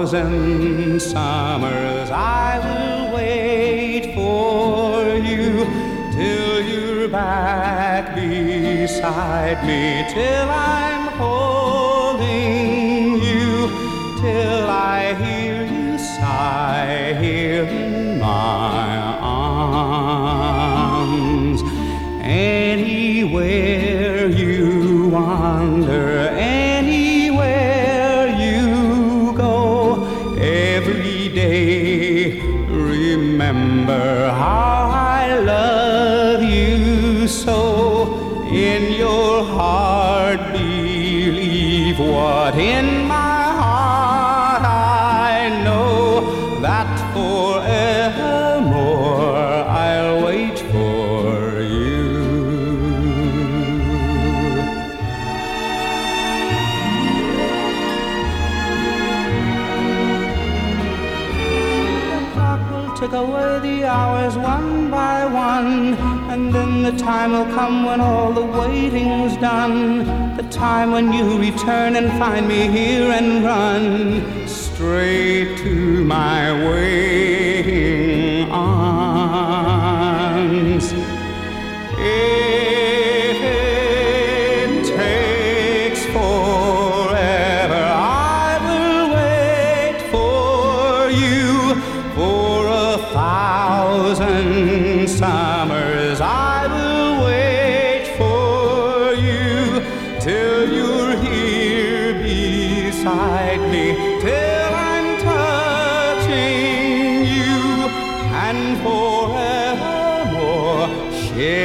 thousand summers I will wait for you till you're back beside me, till I'm holding you, till I hear you sigh here in my arms. Anywhere you wander, anywhere you go, every day remember how I love you so. In your heart believe what in my heart I know, that forevermore I'll wait for you. Tick away the hours one by one, and then the time will come when all the waiting's done. The time when you return and find me here and run straight to my waiting arms. If it takes forever, I will wait for you. For 1,000 summers I will wait for you, till you're here beside me, till I'm touching you, and forevermore share